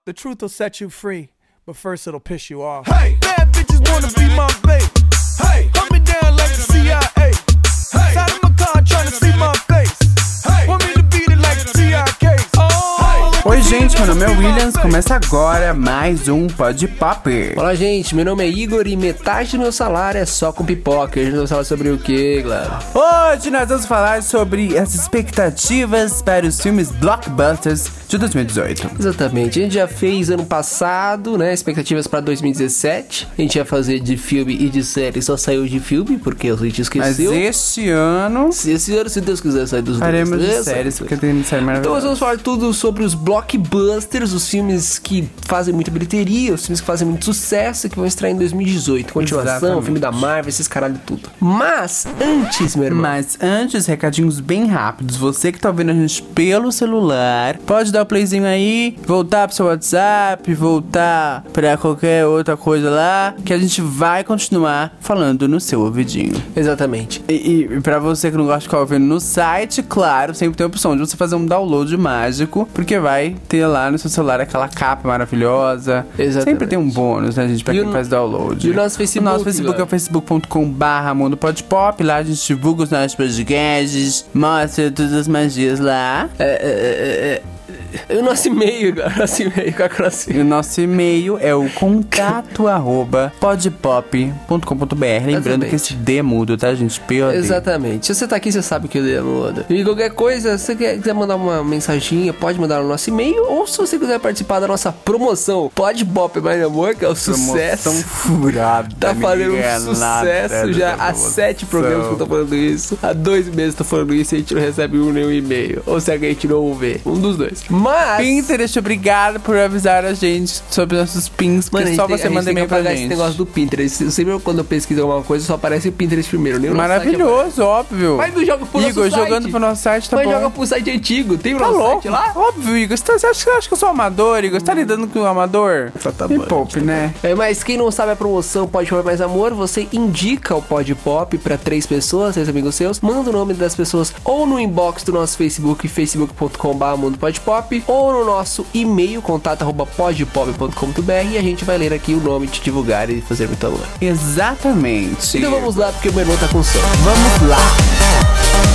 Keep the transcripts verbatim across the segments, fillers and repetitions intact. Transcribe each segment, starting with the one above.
The truth will set you free, but first it'll piss you off. Hey, bad bitches wanna be my babe. Hey, hold me down like the C I A. Hey, side of my car trying to see my face. Hey, want me to beat it like the T I K. Oh. Oi gente, meu nome é Williams, começa agora mais um Pod Pop. Olá gente, meu nome é Igor e metade do meu salário é só com pipoca. A gente vai falar sobre o que, Claro? Hoje nós vamos falar sobre as expectativas para os filmes blockbusters de dois mil e dezoito. Exatamente, a gente já fez ano passado, né, expectativas para dois mil e dezessete. A gente ia fazer de filme e de série, só saiu de filme, porque a gente esqueceu. Mas este ano... Esse ano, se Deus quiser, sair dos faremos dois. de séries, porque tem série maravilhosa. Então nós vamos falar tudo sobre os blockbusters, os filmes que fazem muita bilheteria, os filmes que fazem muito sucesso, que vão estrear em dois mil e dezoito. Continuação, Exatamente. filme da Marvel, esses caralho tudo. Mas, antes, meu irmão... Mas antes, recadinhos bem rápidos. Você que tá ouvindo a gente pelo celular, pode dar o playzinho aí, voltar pro seu WhatsApp, voltar pra qualquer outra coisa lá, que a gente vai continuar falando no seu ouvidinho. Exatamente. E, e pra você que não gosta de ficar ouvindo no site, claro, sempre tem a opção de você fazer um download mágico, porque vai ter lá no seu celular aquela capa maravilhosa. Exatamente. Sempre tem um bônus, né, gente, pra E quem o- faz download. e o nosso Facebook, O nosso Facebook é Léo? o facebook ponto com barra mundo pod pop. Lá a gente divulga os nossos podcasts, mostra todas as magias lá. É, é, é, é. O nosso e-mail, cara, nosso e-mail, qual que é o nosso E e-mail? o nosso e-mail é o contato arroba podpop ponto com ponto br. Lembrando Exatamente. que esse D é mudo, tá, gente? P O D. Exatamente. Se você tá aqui, você sabe que o D é muda. E qualquer coisa, se você quer, quiser mandar uma mensaginha, pode mandar no nosso e-mail. Ou se você quiser participar da nossa promoção, Pod Pop Mais Amor, que é o sucesso. Promoção furada. Tá fazendo ninguém é um sucesso nada já dessa há promoção. sete programas que eu tô falando isso. Há dois meses eu tô falando isso e a gente não recebe um nenhum e-mail. Ou será que a gente não vê? Um dos dois. Mas... Pinterest, obrigado por avisar a gente sobre nossos pins, porque Mano, a gente só tem- você a gente manda tem que e-mail pra apagar gente. esse negócio do Pinterest. Eu sempre quando eu pesquiso alguma coisa, só aparece o Pinterest primeiro. Nem o nosso site Maravilhoso, óbvio. aparece. Mas não joga pro nosso Igor, site. jogando pro nosso site, tá Mas bom. joga pro site antigo. Tem o Tá nosso louco? site lá? Óbvio, Igor. Você, tá, você acha, acha que eu sou amador, Igor? Você tá lidando com o amador? tá Me bom. poupe, né? É, mas quem não sabe a promoção Pode Pop Mais Amor, você indica o Pod Pop pra três pessoas, três amigos seus, manda o nome das pessoas ou no inbox do nosso Facebook, facebook ponto com barra mundo pod pop, ou no nosso e-mail, contato arroba podpop ponto com ponto br, e a gente vai ler aqui o nome, te divulgar e fazer muito amor. Exatamente. Então vamos lá, porque o meu irmão tá com sono. Vamos lá.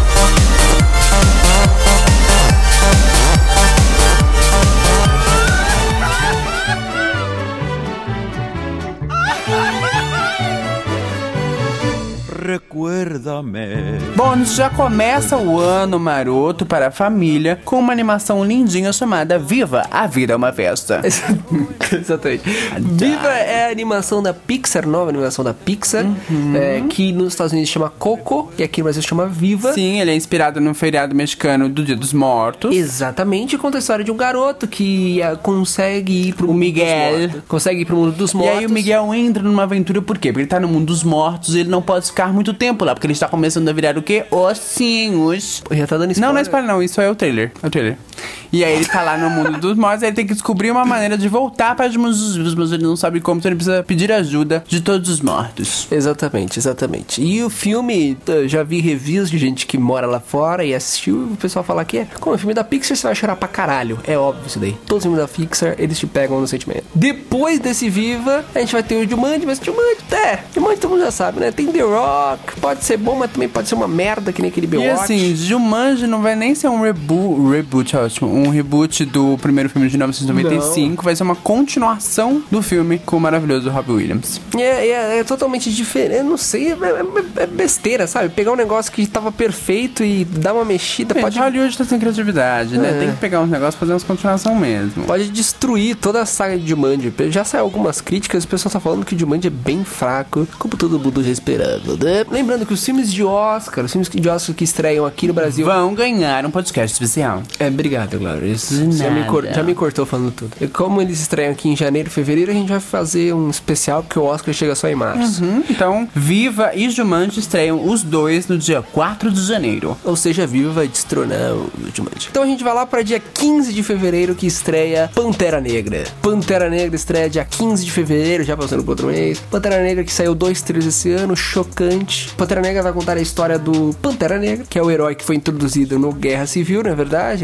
Recuérdame. Bom, a gente já começa o ano maroto para a família com uma animação lindinha chamada Viva, a Vida é uma Festa. Exatamente. Viva é a animação da Pixar, nova animação da Pixar, é, que nos Estados Unidos chama Coco e aqui no Brasil chama Viva. Sim, ele é inspirado no feriado mexicano do Dia dos Mortos. Exatamente, conta a história de um garoto que ah, consegue ir pro O mundo Miguel. dos mortos. Consegue ir pro mundo dos E mortos. aí o Miguel entra numa aventura, por quê? Porque ele tá no mundo dos mortos e ele não pode ficar muito tempo lá, porque ele está começando a virar o quê? Ossinhos. Já tá dando spoiler. Não, não é spoiler não, isso é o trailer, é o trailer. E aí ele tá lá no mundo dos mortos, aí ele tem que descobrir uma maneira de voltar para os mundos dos vivos, mas ele não sabe como, então ele precisa pedir ajuda de todos os mortos. Exatamente, exatamente. E o filme, eu já vi reviews de gente que mora lá fora e assistiu, e o pessoal fala que é, como é filme da Pixar, você vai chorar pra caralho. É óbvio isso daí. Todos os filmes da Pixar, eles te pegam no sentimento. Depois desse Viva, a gente vai ter o Jumanji, mas Jumanji, é, Jumanji todo mundo já sabe, né? Tem The Rock, pode ser bom, mas também pode ser uma merda, que nem aquele E Baywatch. assim, Jumanji não vai nem ser um reboot, reboot, ótimo, um reboot do primeiro filme de mil novecentos e noventa e cinco, vai ser uma continuação do filme com o maravilhoso Robbie Williams. É, é, é totalmente diferente, eu não sei, é, é- é besteira, sabe? Pegar um negócio que tava perfeito e dar uma mexida, Gente, pode, Hollywood tá sem criatividade, né? É. Tem que pegar uns negócios e fazer umas continuação mesmo. pode destruir toda a saga de Jumanji. Já saiu algumas críticas, o pessoal tá falando que o Jumanji é bem fraco, como todo mundo já esperando, né? Lembrando que os filmes de Oscar, os filmes de Oscar que estreiam aqui no Brasil... Vão ganhar um podcast especial. É, obrigado, Claro. Isso De já me, nada. cor- já me cortou falando tudo. E como eles estreiam aqui em janeiro e fevereiro, a gente vai fazer um especial, porque o Oscar chega só em março. Uhum, então, Viva e Jumanji estreiam os dois no dia quatro de janeiro. Ou seja, Viva vai destronar o Jumanji. Então a gente vai lá para dia quinze de fevereiro, que estreia Pantera Negra. Pantera Negra estreia dia quinze de fevereiro, já passando por outro mês. Pantera Negra que saiu dois trailers esse ano, chocante. Pantera Negra vai contar a história do Pantera Negra, que é o herói que foi introduzido no Guerra Civil, não é verdade, Luber?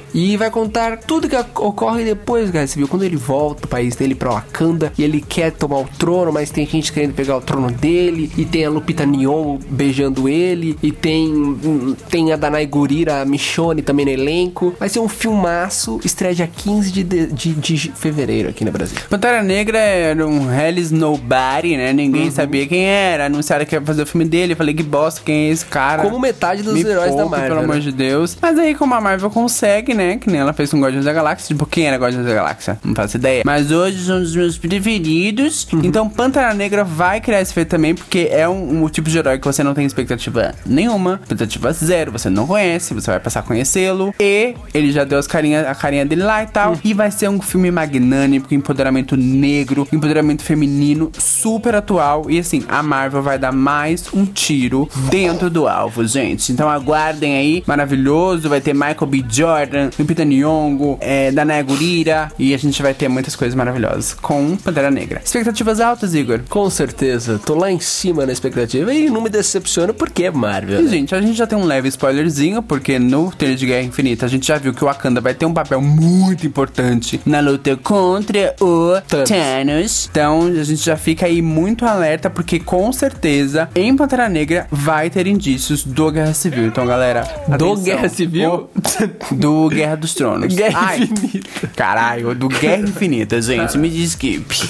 E vai contar tudo que ocorre depois da Guerra Civil, quando ele volta pro país dele, pra Wakanda, e ele quer tomar o trono, mas tem gente querendo pegar o trono dele, e tem a Lupita Nyong'o beijando ele, e tem, tem a Danai Gurira, a Michonne também no elenco. Vai ser um filmaço, estreia dia quinze de, de, de, de fevereiro aqui no Brasil. Pantera Negra era um Hellis Nobody, né? Ninguém uhum. sabia quem era. Anunciaram que ia fazer o filme dele. Eu falei, que bosta, quem é esse cara? Como metade dos Me heróis poupe, da Marvel, pelo né? amor de Deus. Mas aí, como a Marvel consegue, né? Que nem ela fez com Guardiões da Galáxia. Tipo, quem era Guardiões da Galáxia? Não faço ideia. Mas hoje são os meus preferidos. Uhum. Então, Pantera Negra vai criar esse feito também, porque é um, um tipo de herói que você não tem expectativa nenhuma. Expectativa zero. Você não conhece. Você vai passar a conhecê-lo. E ele já deu as carinha, a carinha dele lá e tal. Uhum. E vai ser um filme magnânimo, com empoderamento negro, empoderamento feminino, super atual. E assim, a Marvel vai dar mais um tiro dentro do alvo, gente. Então aguardem aí, maravilhoso. Vai ter Michael B. Jordan, Lupita Nyong'o, é, Danai Gurira, e a gente vai ter muitas coisas maravilhosas com Pantera Negra. Expectativas altas, Igor? Com certeza, tô lá em cima na expectativa e não me decepciona porque é Marvel, e, né? gente, a gente já tem um leve spoilerzinho, porque no trailer de Guerra Infinita a gente já viu que o Wakanda vai ter um papel muito importante na luta contra o Thanos. Thanos. Então a gente já fica aí muito alerta, porque com certeza em Pantera Negra vai ter indícios do Guerra Civil. Então, galera, do atenção. Guerra Civil? O, do Guerra dos Tronos. Guerra Ai, Infinita. Caralho, do Guerra Infinita, gente. Me desculpe.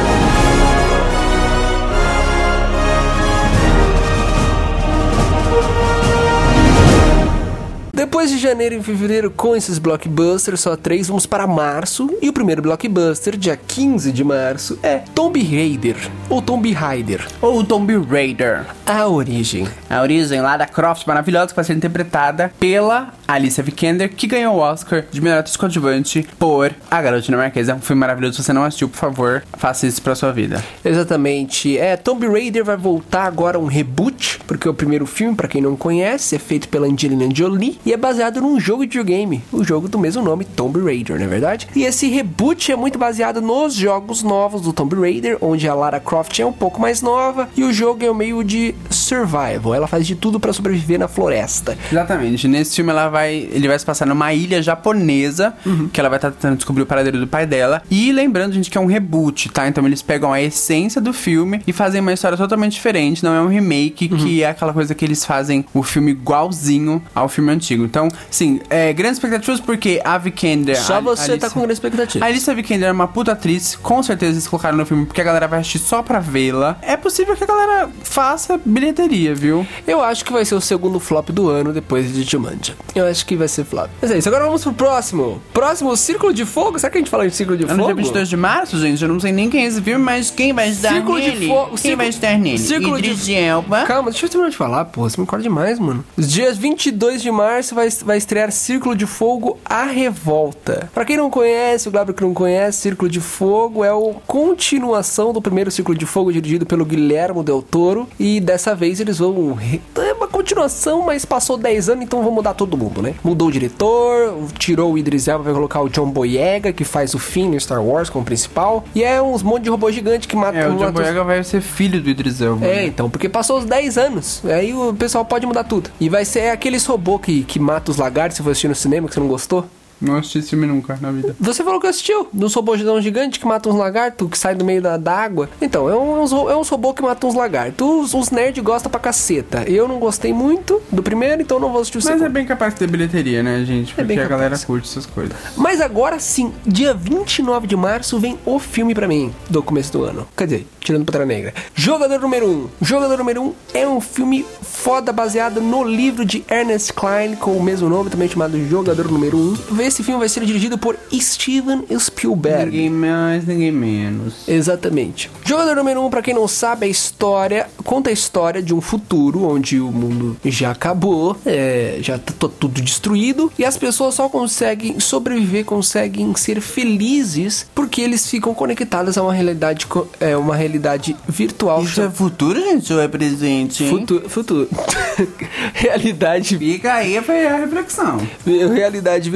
Depois de janeiro e fevereiro com esses blockbusters, só três, vamos para março. E o primeiro blockbuster, dia quinze de março, é Tomb Raider, ou Tomb Raider, ou Tomb Raider. A Origem. A origem lá da Croft maravilhosa, que vai ser interpretada pela Alicia Vikander, que ganhou o Oscar de melhor atriz coadjuvante por A Garota Dinamarquesa. É um filme maravilhoso. Se você não assistiu, por favor, faça isso pra sua vida. Exatamente. É, Tomb Raider vai voltar agora um reboot, porque o primeiro filme, pra quem não conhece, é feito pela Angelina Jolie e é baseado num jogo de videogame, o jogo do mesmo nome, Tomb Raider, não é verdade? E esse reboot é muito baseado nos jogos novos do Tomb Raider, onde a Lara Croft é um pouco mais nova e o jogo é um meio de survival. Ela faz de tudo pra sobreviver na floresta. Exatamente. Nesse filme ela vai, ele vai se passar numa ilha japonesa, uhum. que ela vai estar tentando descobrir o paradeiro do pai dela. E lembrando, gente, que é um reboot, tá? Então eles pegam a essência do filme e fazem uma história totalmente diferente. Não é um remake, uhum. que é aquela coisa que eles fazem o filme igualzinho ao filme antigo. Então, sim, é, grandes expectativas, porque a Vikander... Só a, você a Alicia, tá com grandes expectativas. A Alicia Vikander é uma puta atriz, com certeza eles colocaram no filme porque a galera vai assistir só pra vê-la. É possível que a galera faça bilheteria, viu? Eu acho que vai ser o segundo flop do ano depois de Jumanji. Eu acho que vai ser flop. Mas é isso, agora vamos pro próximo. Próximo, Círculo de Fogo. Será que a gente fala de Círculo de é Fogo? No dia vinte e dois de março, gente, eu não sei nem quem é esse filme, mas quem vai estar Círculo nele? De Fogo. Quem Círculo... vai estar nele? Círculo Idris de Elba. Calma, deixa eu terminar de falar, pô. Você me acorda demais, mano. Os dias vinte e dois de março vai, vai estrear Círculo de Fogo, A Revolta. Pra quem não conhece, o Glauber que não conhece, Círculo de Fogo é a continuação do primeiro Círculo de Fogo, dirigido pelo Guillermo Del Toro. E dessa vez eles vão... Re... É uma continuação, mas passou dez anos, então vão mudar todo mundo, né? Mudou o diretor, tirou o Idris Elba, vai colocar o John Boyega, que faz o Finn no Star Wars como principal. E é uns monte de robô gigante que matam... É, o John matam... Boyega vai ser filho do Idris Elba. É, então, porque passou os dez anos. Aí o pessoal pode mudar tudo. E vai ser aqueles robôs que, que matam os lagartos, se você assistir no cinema, que você não gostou. Não assisti esse filme nunca na vida. Você falou que assistiu. Dos robôs gigante que matam uns lagartos, que saem do meio da, da água. Então, é uns, é uns robôs que matam uns lagartos. Os, os nerds gostam pra caceta. Eu não gostei muito do primeiro, então não vou assistir o segundo. Mas é bem capaz de ter bilheteria, né, gente? Porque é a galera curte essas coisas. Mas agora sim, dia vinte e nove de março vem o filme pra mim, do começo do ano. Quer dizer, tirando Pantera Negra. Jogador número um. Jogador número um é um filme foda baseado no livro de Ernest Cline, com o mesmo nome, também chamado Jogador número um. Esse filme vai ser dirigido por Steven Spielberg. Ninguém mais, ninguém menos. Exatamente. Jogador número um, pra quem não sabe, a história... Conta a história de um futuro onde o mundo já acabou, é, já tá tudo destruído, e as pessoas só conseguem sobreviver, conseguem ser felizes, porque eles ficam conectados a uma realidade, é, uma realidade virtual. Isso é futuro, gente, ou é presente, hein? Futuro. Futuro. Realidade... Fica aí a reflexão. Realidade virtual chamada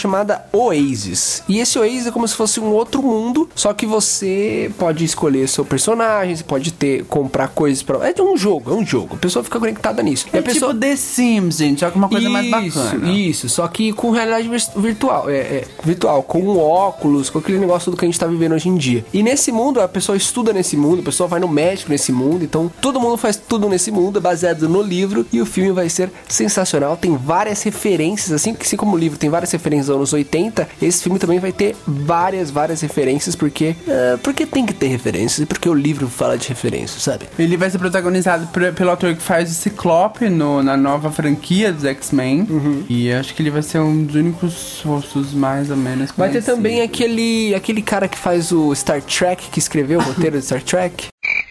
chamada Oasis. E esse Oasis é como se fosse um outro mundo, só que você pode escolher seu personagem, você pode ter, comprar coisas pra... É um jogo, é um jogo. A pessoa fica conectada nisso. E É a pessoa... tipo The Sims, gente, só que uma coisa isso, mais bacana. Isso, só que com realidade vir- virtual, é, é, virtual, com óculos, com aquele negócio do que a gente tá vivendo hoje em dia. E nesse mundo, a pessoa estuda nesse mundo, a pessoa vai no médico nesse mundo, então todo mundo faz tudo nesse mundo, é baseado no livro, e o filme vai ser sensacional, tem várias referências, assim, assim como o livro tem várias referências dos anos oitenta, esse filme também vai ter várias, várias referências, porque, é, porque tem que ter referências, e porque o livro fala de referências, sabe? Ele vai ser protagonizado por- pelo ator que faz o Ciclope no, na nova franquia dos X-Men. Uhum. E acho que ele vai ser um dos únicos rostos mais ou menos Vai ter conhecidos. também aquele, aquele cara que faz o Star Trek, que escreveu o roteiro do Star Trek.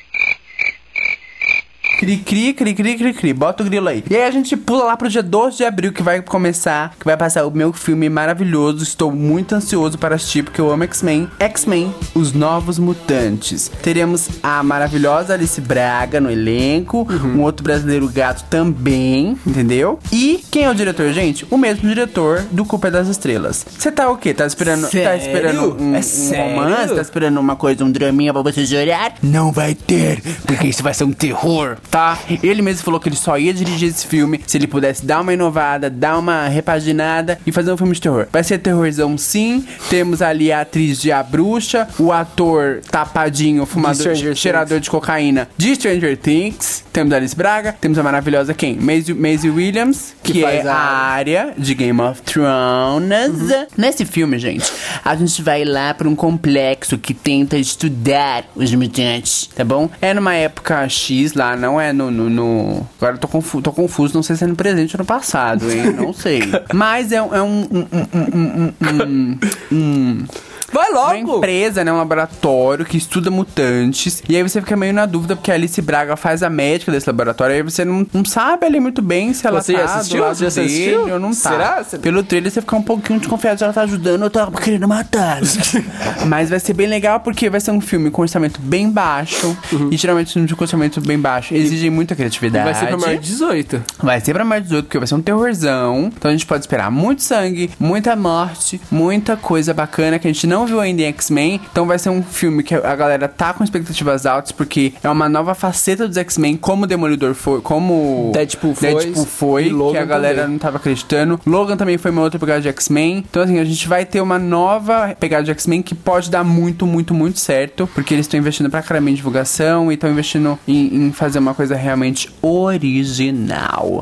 Cri, cri, cri, cri, cri, cri. Bota o grilo aí. E aí a gente pula lá pro dia doze de abril, que vai começar, que vai passar o meu filme maravilhoso. Estou muito ansioso para assistir, porque eu amo X-Men. X-Men, Os Novos Mutantes. Teremos a maravilhosa Alice Braga no elenco, um outro brasileiro gato também, entendeu? E quem é o diretor, gente? O mesmo diretor do Culpa das Estrelas. Você tá o quê? Tá esperando, tá Sério? esperando um, É um sério? romance? Tá esperando uma coisa, um draminha pra você chorar? Não vai ter, porque isso vai ser um terror, tá? Ele mesmo falou que ele só ia dirigir esse filme se ele pudesse dar uma inovada, dar uma repaginada e fazer um filme de terror. Vai ser terrorzão, sim. Temos ali a atriz de A Bruxa, o ator tapadinho, fumador, Stranger cheirador de cocaína de Stranger Things. Temos a Alice Braga, temos a maravilhosa quem? Maisie, Maisie Williams, que, Que faz é a a- área de Game of Thrones. Nesse filme, gente, a gente vai lá pra um complexo que tenta estudar os mutantes, tá bom? É numa época X lá, não é no... no, no... Agora eu tô, confu tô confuso, não sei se é no presente ou no passado, hein? Não sei. Mas é, um- é um... um, um, um, um, um, um Vai uma logo! empresa, né, um laboratório que estuda mutantes. E aí você fica meio na dúvida, porque a Alice Braga faz a médica desse laboratório. Aí você não, não sabe ali muito bem se ela Você tá já assistiu? do lado Você já dele assistiu? ou não tá. Será? Você- Pelo trailer você fica um pouquinho desconfiado se ela tá ajudando ou tá querendo matar. Mas vai ser bem legal, porque vai ser um filme com orçamento bem baixo. E geralmente filmes com orçamento bem baixo exigem muita criatividade. Vai ser pra maior de dezoito. Vai ser pra mais dezoito, porque vai ser um terrorzão. Então a gente pode esperar muito sangue, muita morte, muita coisa bacana que a gente não viu ainda em X-Men. Então vai ser um filme que a galera tá com expectativas altas, porque é uma nova faceta dos X-Men, como o Demolidor foi, como Deadpool foi, Deadpool foi e Logan que a galera também. não tava acreditando. Logan também foi uma outra pegada de X-Men. Então assim, a gente vai ter uma nova pegada de X-Men que pode dar muito, muito, muito certo, porque eles estão investindo pra caramba em divulgação e estão investindo em, em fazer uma coisa realmente original.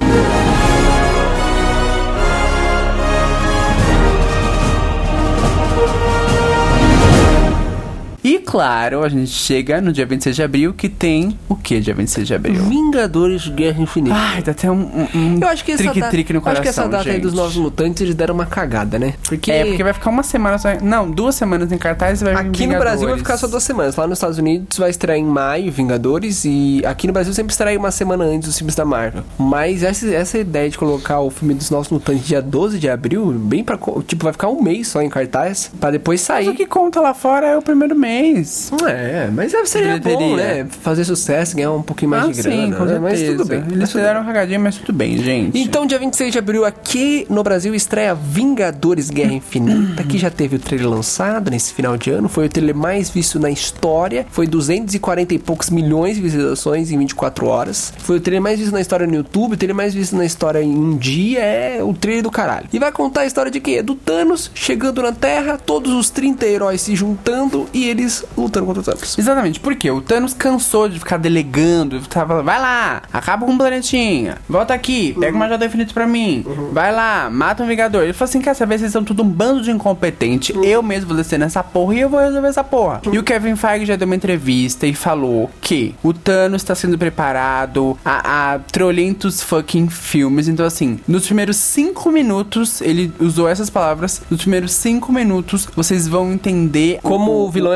E claro, a gente chega no dia vinte e seis de abril, que tem o que dia vinte e seis de abril? Vingadores Guerra Infinita. Ai, dá até um, um, um Eu acho que essa data, trique-trique no eu coração, acho que essa data aí gente. dos Novos Mutantes eles deram uma cagada, né? Porque, É, porque vai ficar uma semana só... Não, duas semanas em cartaz e vai vir aqui no Vingadores. Brasil vai ficar só duas semanas. Lá nos Estados Unidos vai estrear em maio Vingadores, e aqui no Brasil sempre estreia uma semana antes dos filmes da Marvel. Mas essa, essa ideia de colocar o filme dos Novos Mutantes dia doze de abril, bem pra... co- Tipo, vai ficar um mês só em cartaz, pra depois Mas sair. o que conta lá fora é o primeiro mês. É, mas seria bom, Bilheteria. né? Fazer sucesso, ganhar um pouquinho mais Ah, de grana, sim, com né? Mas certeza. tudo bem. Eles fizeram uma cagadinha, mas tudo bem, gente. Então, dia vinte e seis de abril, aqui no Brasil, estreia Vingadores Guerra Infinita, que já teve o trailer lançado nesse final de ano. Foi o trailer mais visto na história. Foi duzentos e quarenta e poucos milhões de visualizações em vinte e quatro horas. Foi o trailer mais visto na história no YouTube. O trailer mais visto na história em um dia. É o trailer do caralho. E vai contar a história de quê? Do Thanos chegando na Terra, todos os trinta heróis se juntando e eles lutando contra o Thanos. Exatamente, porque o Thanos cansou de ficar delegando, tava, vai lá, acaba com um planetinha, volta aqui, pega uma joia infinita pra mim, vai lá, mata um Vingador. Ele falou assim, quer saber, vocês são tudo um bando de incompetente, eu mesmo vou descer nessa porra e eu vou resolver essa porra. E o Kevin Feige já deu uma entrevista e falou que o Thanos tá sendo preparado a, a trolhentos fucking filmes. Então assim, nos primeiros cinco minutos, ele usou essas palavras, nos primeiros cinco minutos vocês vão entender Como o vilão é foda. a, a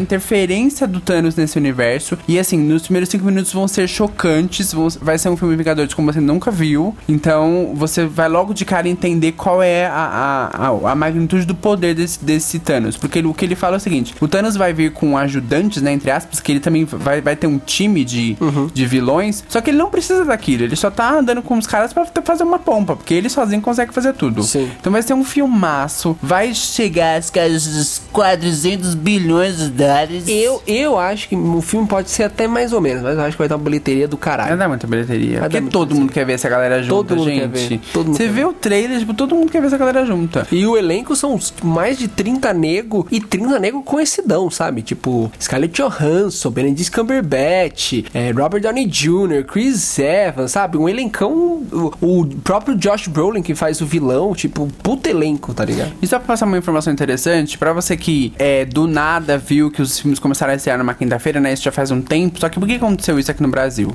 interferência do Thanos nesse universo. E assim, nos primeiros cinco minutos vão ser chocantes. Vão, vai ser um filme Vingadores como você nunca viu. Então você vai logo de cara entender qual é a, a, a, a magnitude do poder desse, desse Thanos. Porque ele, o que ele fala é o seguinte: o Thanos vai vir com ajudantes, né, entre aspas, que ele também vai, vai ter um time de, uhum. de vilões. Só que ele não precisa daquilo. Ele só tá andando com os caras pra fazer uma pompa, porque ele sozinho consegue fazer tudo. Sim. Então vai ser um filmaço. Vai chegar às casas dos quatrocentos bilhões de dólares. Eu, eu acho que o filme pode ser até mais ou menos, mas eu acho que vai dar uma bilheteria do caralho. Vai dar muita bilheteria. Vai Porque todo mundo quer ver essa galera junta, todo mundo gente. Quer ver. Todo mundo Você quer vê ver. o trailer, tipo, todo mundo quer ver essa galera junta. E o elenco são mais de trinta nego e trinta nego conhecidão, sabe? Tipo, Scarlett Johansson, Benedict Cumberbatch, é, Robert Downey Júnior, Chris Evans, sabe? Um elencão, o, o próprio Josh Brolin que faz o vilão, tipo, puta elenco, tá ligado? E só pra passar uma informação interessante, pra você que é, do nada viu que os filmes começaram a estrear numa quinta-feira, né? Isso já faz um tempo, só que por que aconteceu isso aqui no Brasil?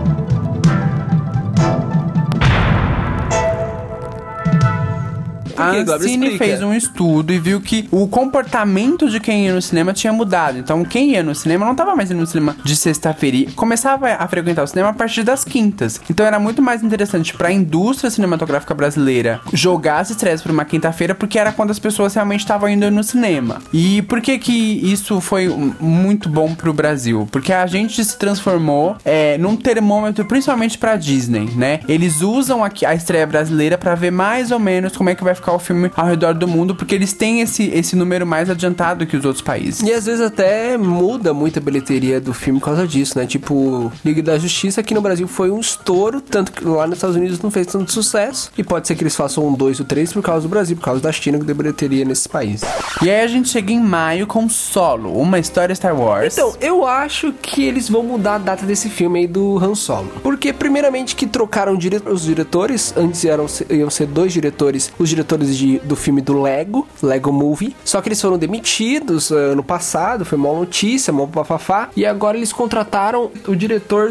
A Ancine fez um estudo e viu que o comportamento de quem ia no cinema tinha mudado. Então, quem ia no cinema não tava mais indo no cinema de sexta-feira e começava a frequentar o cinema a partir das quintas. Então, era muito mais interessante pra indústria cinematográfica brasileira jogar as estreias pra uma quinta-feira, porque era quando as pessoas realmente estavam indo no cinema. E por que que isso foi muito bom pro Brasil? Porque a gente se transformou é, num termômetro, principalmente pra Disney, né? Eles usam a, a estreia brasileira pra ver mais ou menos como é que vai ficar o filme ao redor do mundo, porque eles têm esse, esse número mais adiantado que os outros países. E às vezes até muda muito a bilheteria do filme por causa disso, né? Tipo, Liga da Justiça aqui no Brasil foi um estouro, tanto que lá nos Estados Unidos não fez tanto sucesso, e pode ser que eles façam um dois ou três por causa do Brasil, por causa da China que deu bilheteria nesse país. E aí a gente chega em maio com Solo, uma história Star Wars. Então, eu acho que eles vão mudar a data desse filme aí do Han Solo. Porque, primeiramente, que trocaram dire- os diretores, antes eram, iam ser dois diretores, os diretores De, do filme do Lego, Lego Movie, só que eles foram demitidos uh, ano passado, foi uma notícia, mó papafá, e agora eles contrataram o diretor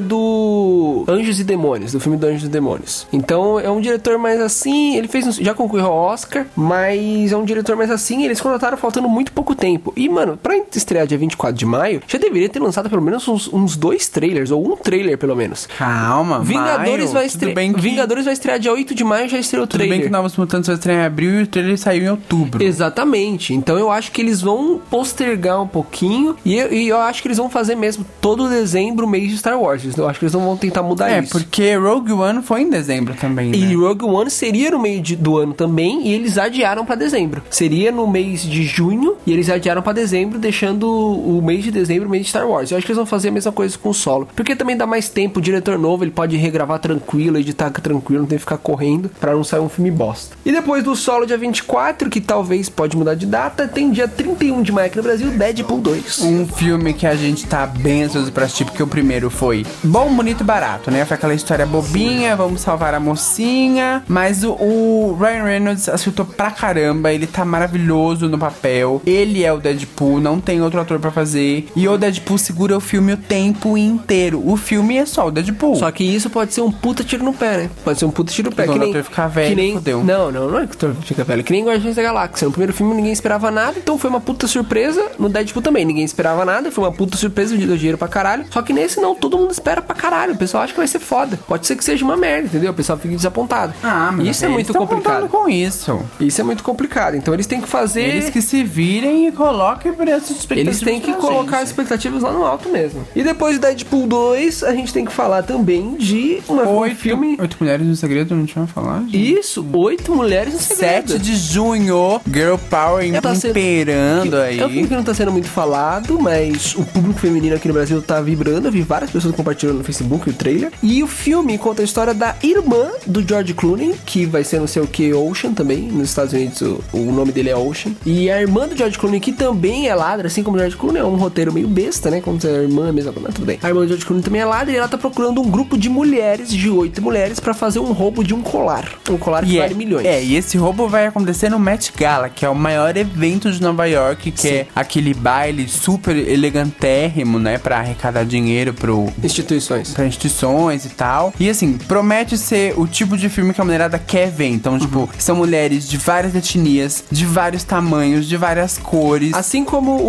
do Anjos e Demônios, do filme do Anjos e Demônios. Então é um diretor mais assim, ele fez um, já concorreu ao Oscar, mas é um diretor mais assim, eles contrataram faltando muito pouco tempo. E mano, pra estrear dia vinte e quatro de maio, já deveria ter lançado pelo menos uns, uns dois trailers, ou um trailer pelo menos. Calma, Vingadores maio, vai estrear. Que... Vingadores vai estrear dia oito de maio, já estreou o tudo trailer. Tudo bem que Novos Mutantes vai estrear em abril e o trailer saiu em outubro. Exatamente. Então eu acho que eles vão postergar um pouquinho e eu, e eu acho que eles vão fazer mesmo todo dezembro, mês de Star Wars. Eu acho que eles não vão tentar mudar é, isso. É, porque Rogue One foi em dezembro também, né? E Rogue One seria no meio de, do ano também, e eles adiaram pra dezembro. Seria no mês de junho e eles adiaram pra dezembro, deixando o mês de dezembro, mês de Star Wars. Eu acho que eles vão fazer a mesma coisa com o Solo. Porque também dá mais tempo, o diretor novo, ele pode regravar tranquilo, editar tranquilo, não tem que ficar correndo pra não sair um filme bosta. E depois do Solo, dia vinte e quatro, que talvez pode mudar de data, tem dia trinta e um de maio aqui no Brasil, Deadpool dois. Um filme que a gente tá bem ansioso pra assistir, porque o primeiro foi bom, bonito e barato, né? Foi aquela história bobinha, vamos salvar a mocinha, mas o, o Ryan Reynolds acertou pra caramba, ele tá maravilhoso no papel, ele é o Deadpool, não tem outro ator pra fazer, e o Deadpool segura o filme o tempo inteiro. O filme é só o Deadpool. Só que isso pode ser um puta tiro no pé, né? Pode ser um puta tiro no pé. Quando que nem, o ator ficar velho, que nem, fodeu. Não, não, não é que o ator fica velho, que nem Guardiões da Galáxia. No primeiro filme ninguém esperava nada, então foi uma puta surpresa. No Deadpool também, ninguém esperava nada, foi uma puta surpresa, deu dinheiro pra caralho. Só que nesse não, todo mundo espera pra caralho. O pessoal acha que vai ser foda. Pode ser que seja uma merda, entendeu? O pessoal fica desapontado. Ah, mas isso é muito estão complicado. com isso. Isso é muito complicado. Então eles têm que fazer. Eles que se virem e coloquem preços expectativas. Eles têm que colocar as expectativas lá no alto mesmo. E depois do Deadpool dois, a gente tem que falar também de uma, oito, um filme. Oito Mulheres no Segredo, não tinha falar? Isso, Oito Mulheres no Segredo. sete de junho, Girl Power tá imperando sendo... aí. É um filme que não tá sendo muito falado, mas o público feminino aqui no Brasil tá vibrando. Eu vi várias pessoas compartilhando no Facebook o trailer. E o filme conta a história da irmã do George Clooney, que vai ser não sei o que, Ocean também. Nos Estados Unidos o, o nome dele é Ocean. E a irmã do George Clooney, que também é ladra, assim como o George Clooney, é um roteiro meio besta, né? Como se a irmã é a mesma coisa, tudo bem. A irmã do George Clooney também é ladra e ela tá procurando um grupo de mulheres, de oito mulheres, pra fazer um roubo de um colar. Um colar que e vale é, milhões. É, e esse roubo vai acontecer no Met Gala, que é o maior evento de Nova York, que Sim. é aquele baile super elegantérrimo, né? Pra arrecadar dinheiro pro... Instituições. Pra instituições e tal. E assim, promete ser o tipo de filme que a mulherada quer ver. Então, uhum. tipo, são mulheres de várias etnias, de vários tamanhos, de várias cores. Assim como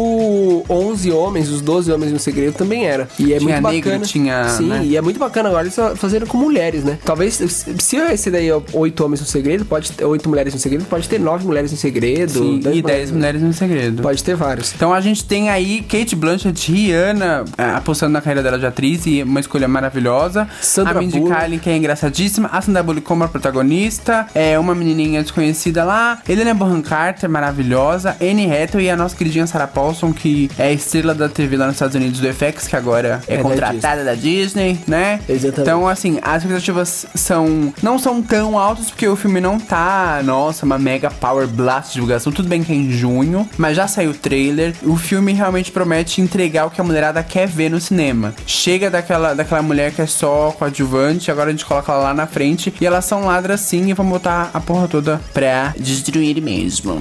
o onze Homens, os doze Homens no Segredo também era. E é Tinha muito negro, bacana. tinha, Sim, né? e é muito bacana agora eles fazendo com mulheres, né? Talvez, se esse daí é oito Homens no Segredo, pode ter oito Mulheres no Segredo, pode ter nove Mulheres no Segredo. Sim, dez e dez Mulheres no Segredo. Pode ter vários. Então a gente tem aí Cate Blanchett, Rihanna, ah, apostando na carreira dela de atriz e uma escolha maravilhosa. Sandra a Mindy Bullock. Kaling, que é engraçadíssima. A Sandra Bullock como a protagonista. É uma menininha desconhecida lá. Helena Bonham Carter, maravilhosa. Anne Hathaway e a nossa queridinha Sarah Paulson, que é a estrela da T V lá nos Estados Unidos do F X, que agora é, É da contratada da Disney, né? Exatamente. Então, assim, as expectativas são não são tão altas porque o filme não tá, nossa, uma mega power blast de divulgação. Tudo bem que é em junho, mas já saiu o trailer. O filme realmente promete entregar o que a mulherada quer ver no cinema. Chega daquela, daquela mulher que é só coadjuvante, agora a gente coloca ela lá na frente e elas são ladras sim e vão botar a porra toda pra destruir mesmo.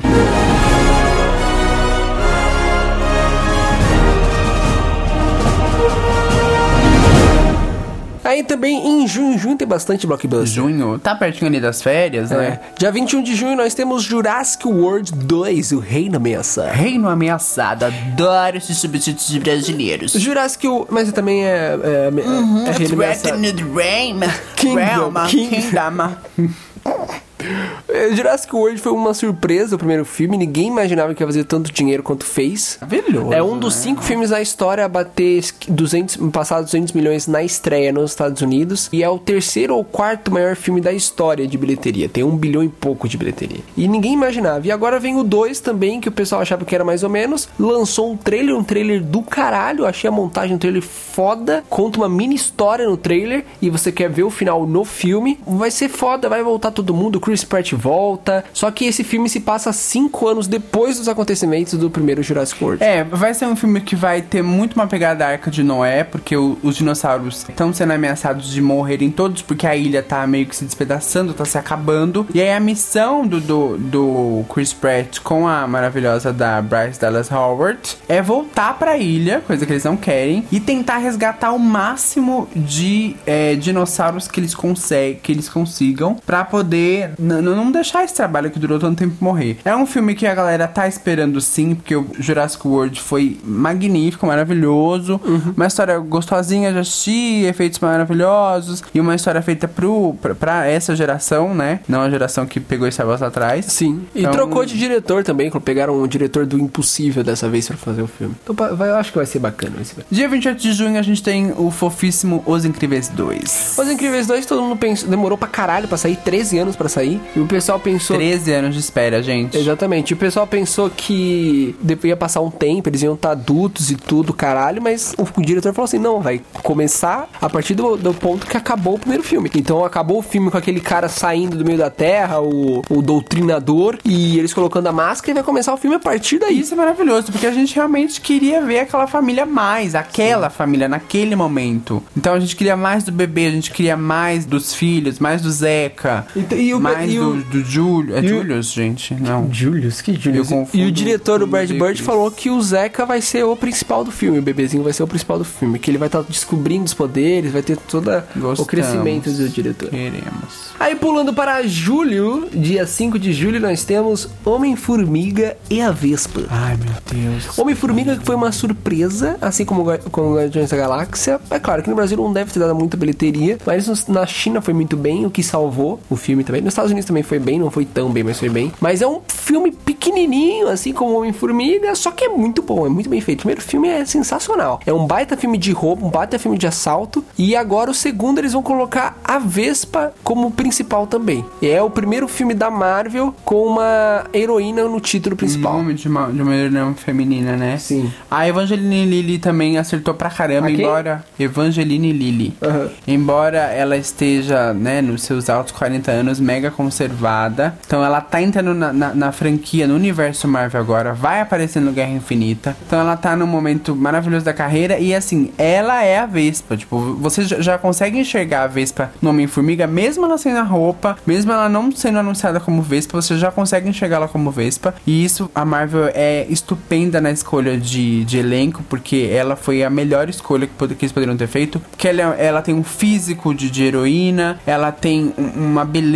Aí também em junho, junho tem bastante blockbuster. Junho, tá pertinho ali das férias, né? É. Dia vinte e um de junho nós temos Jurassic World dois, o Reino Ameaçado. Reino Ameaçado, adoro esses subtítulos brasileiros. Jurassic World, mas também é, é, é, é Reino Ameaçado. Kingdom, Kingdom. Jurassic World foi uma surpresa o primeiro filme. Ninguém imaginava que ia fazer tanto dinheiro quanto fez. Maravilhoso, É um dos né? cinco filmes da história a bater duzentos, passar duzentos milhões na estreia nos Estados Unidos. E é o terceiro ou quarto maior filme da história de bilheteria. Tem um bilhão e pouco de bilheteria. E ninguém imaginava. E agora vem o dois também, que o pessoal achava que era mais ou menos. Lançou um trailer, um trailer do caralho. Achei a montagem do trailer foda. Conta uma mini história no trailer. E você quer ver o final no filme. Vai ser foda, vai voltar todo mundo. O Chris Pratt volta. Só que esse filme se passa cinco anos depois dos acontecimentos do primeiro Jurassic World. É, vai ser um filme que vai ter muito uma pegada da Arca de Noé, porque o- os dinossauros estão sendo ameaçados de morrerem todos, porque a ilha tá meio que se despedaçando, tá se acabando. E aí a missão do, do, do Chris Pratt com a maravilhosa da Bryce Dallas Howard é voltar pra ilha, coisa que eles não querem, e tentar resgatar o máximo de é, dinossauros que eles, conseguem, que eles consigam pra poder n- não deixar esse trabalho que durou tanto tempo morrer. É um filme que a galera tá esperando sim, porque o Jurassic World foi magnífico, maravilhoso, Uhum. uma história gostosinha de assistir, efeitos maravilhosos, e uma história feita pro, pra, pra essa geração, né? Não a geração que pegou esse negócio atrás. Sim. E Então- trocou de diretor também, quando pegaram o diretor do Impossível dessa vez pra fazer o filme. Então pa- vai- eu acho que vai ser bacana. Vai ser bacana. Dia vinte e oito de junho a gente tem o fofíssimo Os Incríveis dois. Os Incríveis dois, todo mundo pensou, demorou pra caralho pra sair, treze anos pra sair. E o pessoal pensou... treze anos de espera, gente. Exatamente. O pessoal pensou que depois ia passar um tempo, eles iam estar adultos e tudo, caralho, mas o, o diretor falou assim, não, vai começar a partir do, do ponto que acabou o primeiro filme. Então acabou o filme com aquele cara saindo do meio da terra, o, o doutrinador, e eles colocando a máscara, e vai começar o filme a partir daí. Isso é maravilhoso, porque a gente realmente queria ver aquela família mais, aquela família, naquele momento. Então a gente queria mais do bebê, a gente queria mais dos filhos, mais do Zeca, Então, e o- mais e o- do, do Júlio. É e o- Julius, gente? Não. Julius, que Julius? Eu confundo E o diretor, o com Brad o Bird, Chris. falou que o Zeca vai ser o principal do filme, o bebezinho vai ser o principal do filme, que ele vai estar descobrindo os poderes, vai ter todo o Gostamos. crescimento do diretor. Queremos. Aí pulando para julho, dia cinco de julho, nós temos Homem-Formiga e a Vespa. Ai, meu Deus. Homem-Formiga que foi uma surpresa, assim como o Gua- como o Guardiões da Galáxia. É claro que no Brasil não deve ter dado muita bilheteria, mas nos- na China foi muito bem, o que salvou o filme também. Nos Estados Unidos também foi bem, não foi tão bem, mas foi bem. Mas é um filme pequenininho, assim como o Homem-Formiga, só que é muito bom, é muito bem feito. O primeiro filme é sensacional. É um baita filme de roubo, um baita filme de assalto. E agora o segundo eles vão colocar a Vespa como principal também. É o primeiro filme da Marvel com uma heroína no título O principal. nome de uma, de uma heroína feminina, né? Sim. A Evangeline Lilly também acertou pra caramba, A quem? embora... Evangeline Lilly. Aham. Embora ela esteja, né, nos seus altos quarenta anos, mega conservada. Então ela tá entrando na, na, na franquia, no universo Marvel agora. Vai aparecer no Guerra Infinita. Então ela tá num momento maravilhoso da carreira. E assim, ela é a Vespa. Tipo, você já, já consegue enxergar a Vespa no Homem-Formiga, mesmo ela sem a roupa, mesmo ela não sendo anunciada como Vespa, você já consegue enxergar ela como Vespa. E isso, a Marvel é estupenda na escolha de, de elenco, porque ela foi a melhor escolha que, pod- que eles poderiam ter feito. Porque ela, ela tem um físico de, de heroína, ela tem um- uma beleza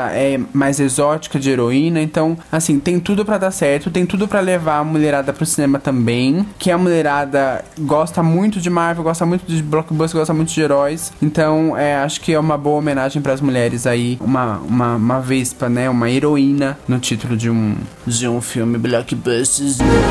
coisa é, mais exótica de heroína. Então, assim, tem tudo pra dar certo. Tem tudo pra levar a mulherada pro cinema também. Que a mulherada gosta muito de Marvel, gosta muito de blockbuster, gosta muito de heróis. Então, é, acho que é uma boa homenagem pras mulheres aí. Uma, uma, uma vespa, né? Uma heroína no título de um, de um filme blockbuster.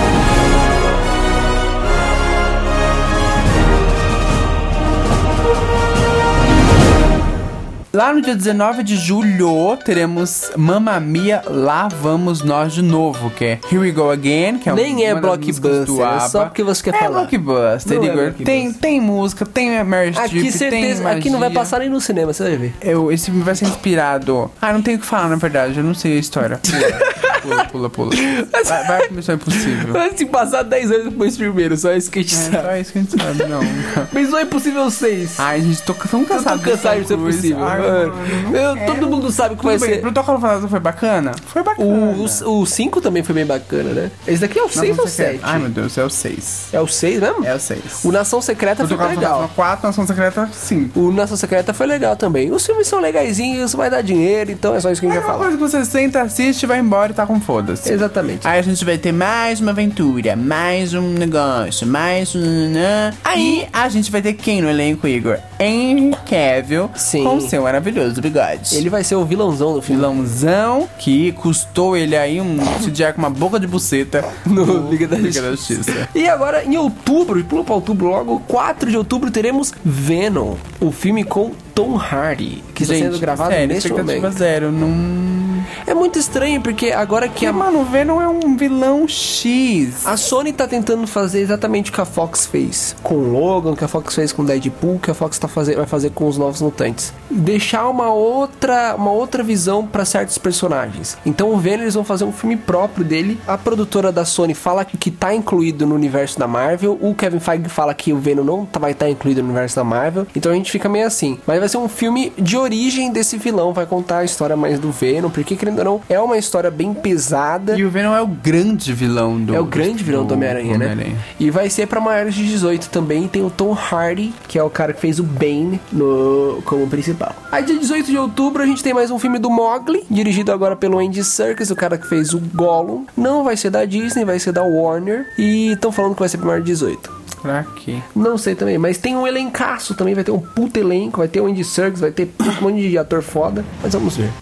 Lá no dia dezenove de julho, teremos Mamma Mia, Lá Vamos Nós de Novo, que é Here We Go Again, que é Nem é uma das músicas blockbuster, do é ABBA. só porque você quer é falar. Blockbuster, Não é Igor. blockbuster. Tem, tem música, tem Meryl Aqui Streep, tem certeza, magia. aqui não vai passar nem no cinema, você vai ver. Eu, esse filme vai ser inspirado... Ah, não tenho o que falar, na verdade, eu não sei a história. Pula, pula, pula, pula. Vai, vai pra Missão Impossível. Vai se passar dez anos depois primeiro, só isso que a gente É, sabe. só isso que a gente sabe, não. Missão Impossível seis. Ai, gente, tô tão Eu cansado tô cansado de ser Tom Cruise. possível. Ai, mano. mano, não Eu- quero. todo mundo sabe que Tudo vai bem, ser. Protocolo Fantasma foi bacana? Foi bacana. O cinco também foi bem bacana, né? Esse daqui é o seis ou Nação Secreta. sete? Ai, meu Deus, é o seis. É o seis mesmo? É o seis. O Nação Secreta foi Protocolo legal. Fantasma quatro, Nação Secreta cinco. O Nação Secreta foi legal também. Os filmes são legaisinhos, vai dar dinheiro, então é só isso que a É gente vai uma falar. coisa que você senta, assiste, vai embora e tá com foda-se. Exatamente. Aí a gente vai ter mais uma aventura, mais um negócio, mais um... Aí a gente vai ter quem no elenco, Igor? Henry Cavill, Sim. com seu maravilhoso bigode. Ele vai ser o vilãozão do filme. Vilãozão que custou ele aí um C G I com uma boca de buceta No Liga da Justiça. E agora, em outubro, e pula pra outubro logo, quatro de outubro, teremos Venom, o filme com Tom Hardy, que está sendo gravado sério, neste expectativa momento. zero, não... É muito estranho, porque agora que Porque, a, mano, o Venom é um vilão X. a Sony tá tentando fazer exatamente o que a Fox fez com o Logan, que a Fox fez com o Deadpool, que a Fox tá fazer, vai fazer com os Novos Mutantes. Deixar uma outra, uma outra visão pra certos personagens. Então o Venom, eles vão fazer um filme próprio dele. A produtora da Sony fala que tá incluído no universo da Marvel. O Kevin Feige fala que o Venom não tá- vai estar incluído no universo da Marvel. Então a gente fica meio assim. Mas vai ser um filme de origem desse vilão. Vai contar a história mais do Venom, porque querendo ou não, é uma história bem pesada. E o Venom é o grande vilão do... É o grande vilão do Homem-Aranha, né? Homem-Aranha. E vai ser pra maiores de dezoito também. Tem o Tom Hardy, que é o cara que fez o Bane no, como principal. Aí, dia dezoito de outubro, a gente tem mais um filme do Mowgli, dirigido agora pelo Andy Serkis, o cara que fez o Gollum. Não vai ser da Disney, vai ser da Warner. E estão falando que vai ser pra maior de dezoito. Pra quê? Não sei também, mas tem um elencaço também. Vai ter um puto elenco, vai ter o Andy Serkis, vai ter um monte de ator foda. Mas vamos ver.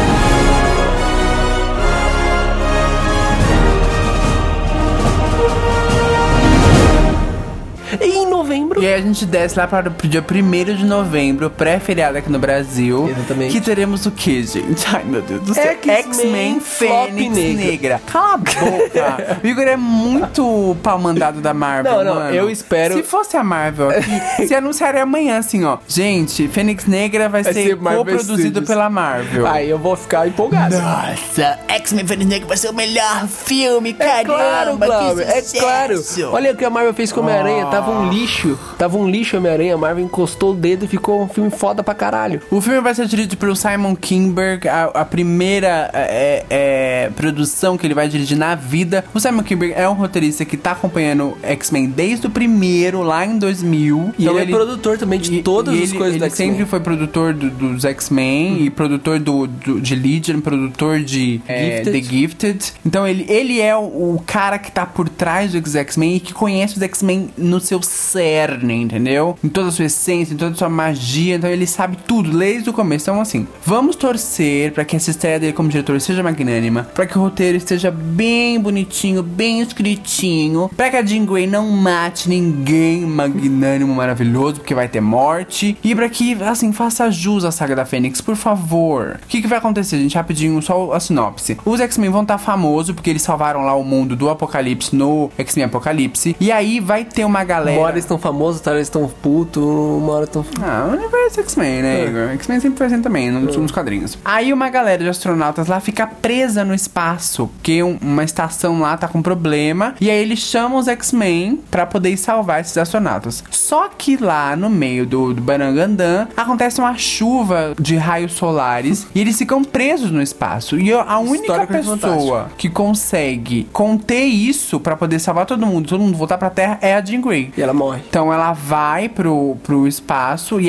E em novembro... E aí a gente desce lá para o dia primeiro de novembro, pré-feriado aqui no Brasil. Exatamente. Que teremos o quê, gente? Ai, meu Deus do céu. X-Men X-Men Flop Fênix Negra. Negra. Cala a boca. O Igor é muito pau mandado da Marvel, Não, não, mano. eu espero- Se fosse a Marvel aqui, se anunciaria amanhã, assim, ó. Gente, Fênix Negra vai, Vai ser, ser Marvel co-produzido Studios. pela Marvel. Aí eu vou ficar empolgado. Nossa, X-Men Fênix Negra vai ser o melhor filme, É caramba. claro, Glauber, que é sucesso. claro. Olha o que a Marvel fez com o Homem-Aranha, tava um lixo. Tava um lixo Homem-Aranha, a Marvel encostou o dedo e ficou um filme foda pra caralho. O filme vai ser dirigido pelo Simon Kinberg, a, a primeira é, é, produção que ele vai dirigir na vida. O Simon Kinberg é um roteirista que tá acompanhando X-Men desde o primeiro, lá em dois mil. E ele, é produtor também de e- todas e as ele, coisas ele do X-Men. sempre foi produtor do- dos X-Men e produtor do, do- de Legion, produtor de é, Gifted. The Gifted. Então ele, ele é o, o cara que tá por trás dos X-Men e que conhece os X-Men no seu cerne, entendeu? Em toda a sua essência, em toda a sua magia. Então ele sabe tudo desde o começo. Então assim, vamos torcer pra que essa estreia dele como diretor seja magnânima, pra que o roteiro esteja bem bonitinho, bem escritinho, pra que a Jean Grey não mate ninguém magnânimo, maravilhoso, porque vai ter morte, e pra que, assim, faça jus à saga da Fênix, por favor. O que que vai acontecer, gente? Rapidinho, só a sinopse. Os X-Men vão estar famosos porque eles salvaram lá o mundo do Apocalipse no X-Men Apocalipse, e aí vai ter uma galera... Uma hora eles estão famosos, outra hora eles estão putos, uma hora estão... Ah, o universo X-Men, né, É. Igor? X-Men sempre foi assim também, nos, nos quadrinhos. Aí uma galera de astronautas lá fica presa no espaço, porque um- uma estação lá tá com problema, e aí eles chamam os X-Men pra poder ir salvar esses astronautas. Só que lá no meio do, do Barangandã acontece uma chuva de raios solares e eles ficam presos no espaço. E a única Histórico e pessoa fantástico. que consegue conter isso pra poder salvar todo mundo, todo mundo voltar pra Terra, é a Jean Grey. E ela morre. Então ela vai pro, pro espaço e aí ela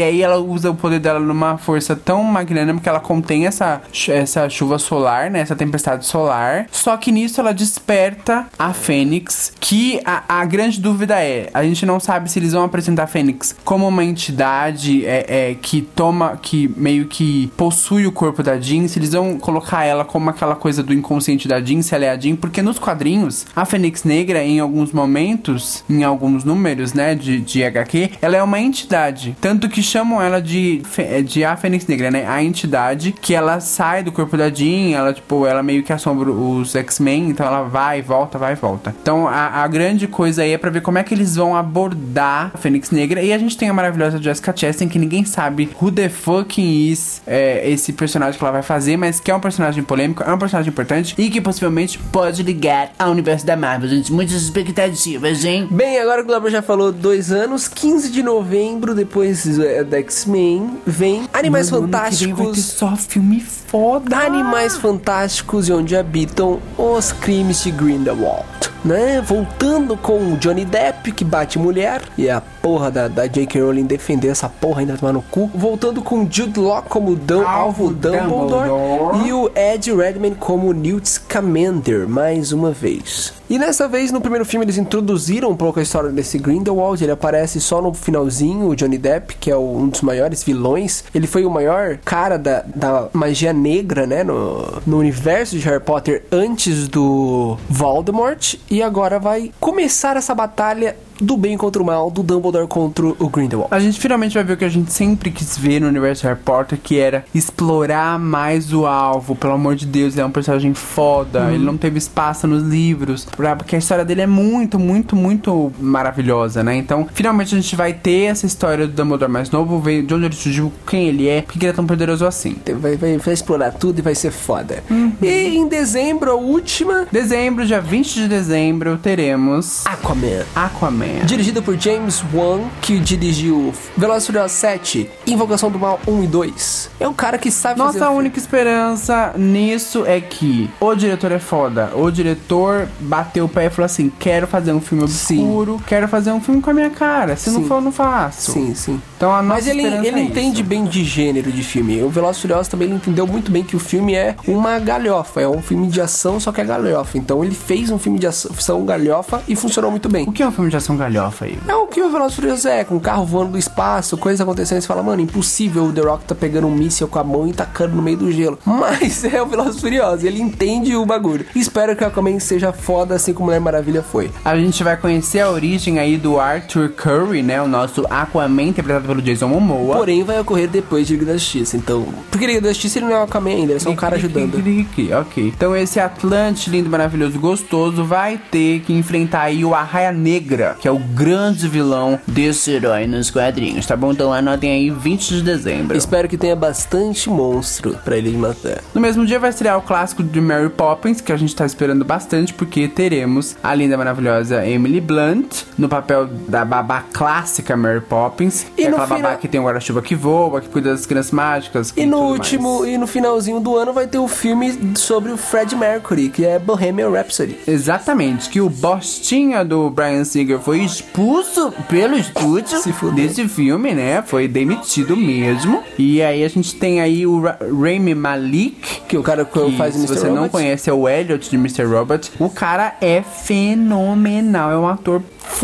usa o poder dela numa força tão magnânima que ela contém essa, essa chuva solar, né? Essa tempestade solar. Só que nisso ela desperta a Fênix, que a, a grande dúvida é, a gente não sabe se eles vão apresentar a Fênix como uma entidade é, é, que toma, que meio que possui o corpo da Jean, se eles vão colocar ela como aquela coisa do inconsciente da Jean, se ela é a Jean, porque nos quadrinhos, a Fênix Negra, em alguns momentos, em alguns números, né, de, de H Q, ela é uma entidade, tanto que chamam ela de, de a Fênix Negra, né, a entidade que ela sai do corpo da Jean, ela, tipo, ela meio que assombra os X-Men, então ela vai e volta, vai e volta. Então, a, a grande coisa aí é pra ver como é que eles vão abordar a Fênix Negra, e a gente tem a maravilhosa Jessica Chastain, que ninguém sabe who the fucking is é, esse personagem que ela vai fazer, mas que é um personagem polêmico, é um personagem importante, e que possivelmente pode ligar ao universo da Marvel, gente. Muitas expectativas, hein? Bem, agora que o Glauber já falou dois anos, quinze de novembro, depois é, da X-Men, vem Animais Mano, Fantásticos. ano que vem vai ter só filme foda. Animais Fantásticos e onde habitam os crimes de Grindelwald, né? Voltando com o Johnny Depp, que bate mulher, e a porra da, da J K Rowling defender essa porra ainda tomar no cu. Voltando com Jude Law como Dum, Alvo Dumbledore, Dumbledore e o Ed Redmayne como Newt Scamander, mais uma vez. E nessa vez, no primeiro filme, eles introduziram um pouco a história desse Grindelwald. Ele aparece só no finalzinho, o Johnny Depp, que é o, um dos maiores vilões. Ele foi o maior cara da, da magia negra, né, no, no universo de Harry Potter antes do Voldemort. E agora vai começar essa batalha do bem contra o mal, do Dumbledore contra o Grindelwald. A gente finalmente vai ver o que a gente sempre quis ver no universo Harry Potter, que era explorar mais o alvo. Pelo amor de Deus, ele é um personagem foda, uhum. Ele não teve espaço nos livros, porque a história dele é muito, muito, muito maravilhosa, né? Então, finalmente a gente vai ter essa história do Dumbledore mais novo, ver de onde ele surgiu, quem ele é, porque ele é tão poderoso assim. Vai, vai, vai explorar tudo e vai ser foda. Uhum. E em dezembro, a última... Dezembro, dia vinte de dezembro, teremos... Aquaman. Aquaman. Dirigido por James Wan, que dirigiu Velozes e Furiosos sete, Invocação do Mal um e dois. É um cara que sabe Nossa fazer... Nossa única esperança nisso é que o diretor é foda. O diretor bateu o pé e falou assim, quero fazer um filme obscuro, sim. Quero fazer um filme com a minha cara. Se sim. não for, eu não faço. Sim, sim. Então a nossa Mas ele, ele é entende isso. bem de gênero de filme. O Velozes e Furiosos também ele entendeu muito bem que o filme é uma galhofa. É um filme de ação, só que é galhofa. Então ele fez um filme de ação galhofa e funcionou muito bem. O que é um filme de ação galhofa aí? É o que o Velozes e Furiosos é, com o carro voando do espaço, coisas acontecendo, você fala, mano, impossível o The Rock tá pegando um míssil com a mão e tacando no meio do gelo. Mas é o Velozes e Furiosos, ele entende o bagulho. Espero que o Aquaman seja foda, assim como Mulher Maravilha foi. A gente vai conhecer a origem aí do Arthur Curry, né, o nosso Aquaman, interpretado pelo Jason Momoa. Porém, vai ocorrer depois de Liga da Justiça, então... Porque Liga da Justiça ele não é o Aquaman ainda, ele é só um cara ajudando. Ok, então esse Atlante lindo, maravilhoso, gostoso, vai ter que enfrentar aí o Arraia Negra, que é o grande vilão desse herói nos quadrinhos, tá bom? Então anotem aí vinte de dezembro. Espero que tenha bastante monstro pra ele matar. No mesmo dia vai estrear o clássico de Mary Poppins, que a gente tá esperando bastante, porque teremos a linda, maravilhosa Emily Blunt no papel da babá clássica Mary Poppins, e que é aquela final... babá que tem um guarda-chuva que voa, que cuida das crianças mágicas. E no último, mais. e no finalzinho do ano vai ter o filme sobre o Freddie Mercury, que é Bohemian Rhapsody. Exatamente, que o bostinha do Bryan Singer foi expulso pelo estúdio desse filme, né? Foi demitido mesmo. E aí a gente tem aí o Ra- Rami Malek, que o cara que faz o mister Se você Robot. não conhece, é o Elliot de mister Robot. O cara é fenomenal, é um ator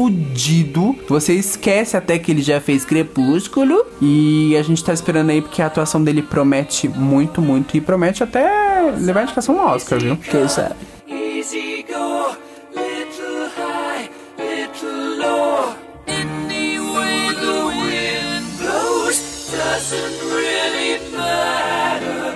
fudido. Você esquece até que ele já fez Crepúsculo. E a gente tá esperando aí porque a atuação dele promete muito, muito. E promete até levar a indicação ao Oscar, viu? Quem sabe? Easy go, little high, little low. Any way the wind blows doesn't really matter.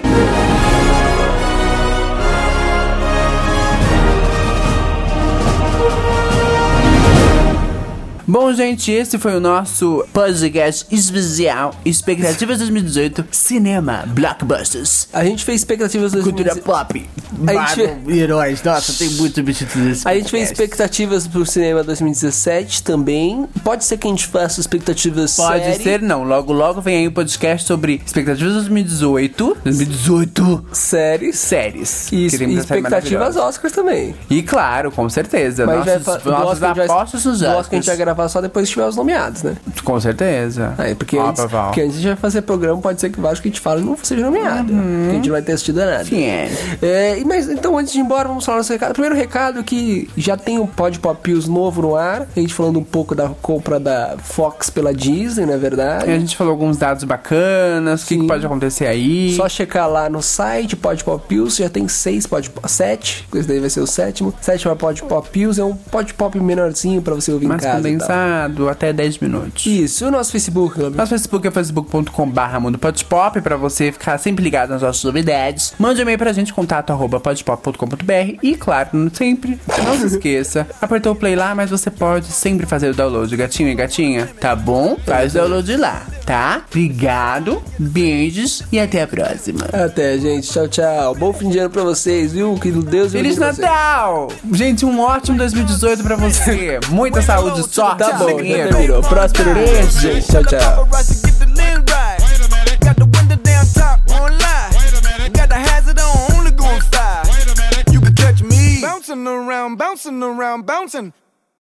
Bom, gente, esse foi o nosso podcast especial Expectativas dois mil e dezoito Cinema Blockbusters. A gente fez expectativas dois mil e dezoito. Cultura pop. A gente... Heróis. Nossa, tem muito subtítulos nesse A gente fez expectativas pro cinema dois mil e dezessete também. Pode ser que a gente faça expectativas Pode série. ser, não. Logo, logo vem aí o um podcast sobre expectativas dois mil e dezoito. dois mil e dezoito. Séries. Séries. E, e expectativas Oscars também. E claro, com certeza. Mas Nossos, vai fa- nossos do Oscar apostas nos Do Oscar a gente vai gravar gravar só depois que tiver os nomeados, né? Com certeza. Aí, porque, Ó, antes, Paval. porque antes de vai fazer programa, pode ser que vários que a gente fala não seja nomeado. Uhum. Porque a gente não vai ter assistido a nada. Sim, é. É, e mas então, antes de ir embora, vamos falar nosso recado. Primeiro recado que já tem um Pod Pop Pills novo no ar. A gente falando um pouco da compra da Fox pela Disney, não é verdade? A gente falou alguns dados bacanas, o que, que pode acontecer aí. Só checar lá no site Pod Pop Pills, já tem seis Pod Pop, sete, esse daí vai ser o sétimo. Sétimo Pod Pop Pills, é um Pod Pop menorzinho pra você ouvir Mais em casa. condensado, até dez minutos. Isso, e o nosso Facebook, Gabi? Nosso Facebook é facebook ponto com barra mundo podpop, pra você ficar sempre ligado nas nossas novidades. Mande um e-mail pra gente, contato arroba podpop ponto com ponto br. E claro, sempre, não se esqueça, apertou o play lá, mas você pode sempre fazer o download, gatinho e gatinha, tá bom? Faz o download lá, tá? Obrigado, beijos e até a próxima. Até, gente. Tchau, tchau. Bom fim de ano pra vocês, viu? Que Deus Feliz ilumine vocês. Natal! Gente, um ótimo dois mil e dezoito pra você. Muita saúde, sorte, Tá bom, já dinheiro. terminou. Próspero beijo, gente. Tchau, tchau. Paparazzi get the lens right. Got the window down top, won't lie. Got the hazard on, only going five. You can touch me. Bouncing around, bouncing around, bouncing.